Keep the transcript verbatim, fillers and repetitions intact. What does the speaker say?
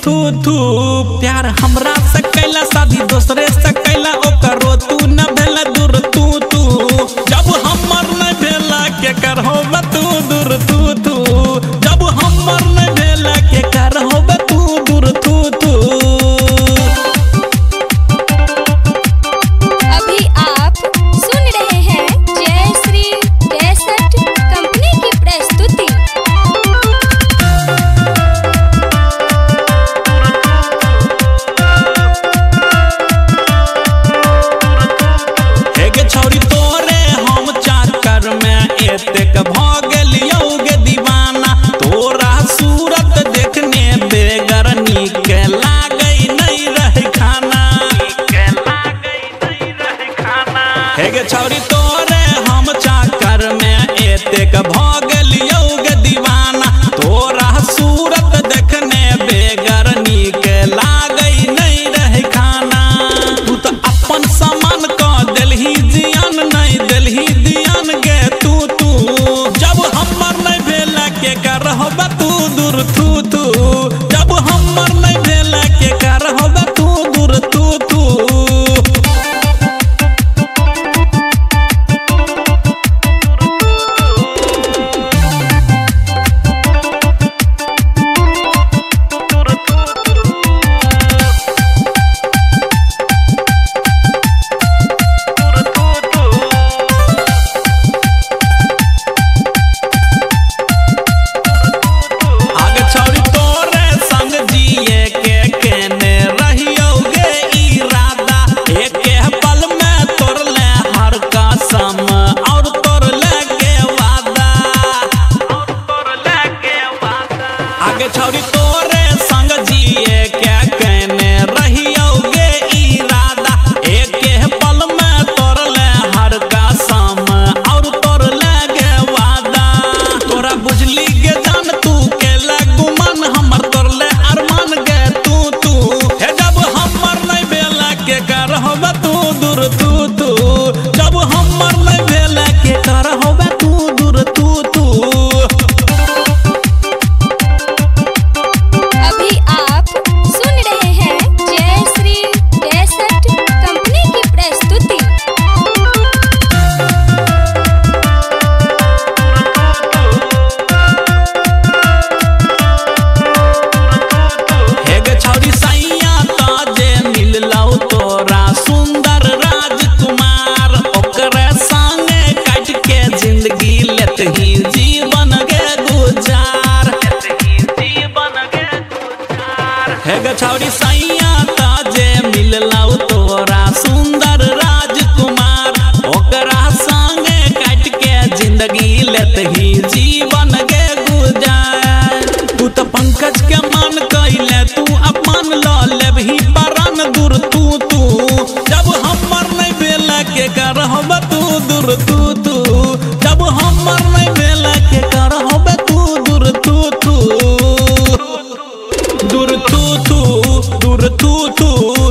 थू थू प्यार हमरा से कैला शादी दूसरे से कैला ओकरो तू न भेला दूर तू तू जब हमर न भेला के करहो तू दूर तू तू जब हमर न भेला के करहो तू दूर तू तू। अभी आप सुन रहे हैं जय श्री कैसेट कंपनी की प्रस्तुति। छौरी तोरे हम चाकर में एतेक भ गेलियौ गे दीवाना तोरा सूरत देखने बेगर नीक लागै नहीं रहे खाना हे गे छौरी तोरे हम चाकर में एतेक भ गेलियौ गे दीवाना तोरा सूरत देखने बेगर नीक लागै नहीं रहे खाना तू तो अपन सामान क देलही जियान नहीं देलही दियान गे तू तू जब हमर नहीं भेला के करहब तू दूर तू तू जब हमर नहीं भेला के करहब तू दूर तू तू। छौरी तोरे संग जिए क्या कहने रहियो गे इरादा एक पल में तोरले हर का सम और तोरले गे वादा तोरा बुझली गे जान तू केला गुमान हमर तोरले अरमान गे तू तू हे जब हमर नहीं भेला के करहब तू दूर तू तू जब हमर नहीं भेला के करहब तू दूर तू तू। अभी आप सुन रहे हैं जय श्री कैसेट कंपनी की प्रस्तुति। हे गे छौरी सैया ताजे मिललौ तोरा सुंदर राजकुमार ओकरे संगे काट के जिंदगी लेतही जीवन गे गुजार हे गे छौरी सैया ताजे मिललौ तोरा सुंदर राजकुमार ओकरा संगे काट के जिंदगी लेतही जीवन गे गुजार तू तो पंकज के मान कैले तू अपन ल लेबही परान दूर तू तू जब हमर नहीं भेला के करहब तू दूर तू तू जब हमर नहीं भेला के करहब तू दूर तू तू दूर तू तू दूर तू तू।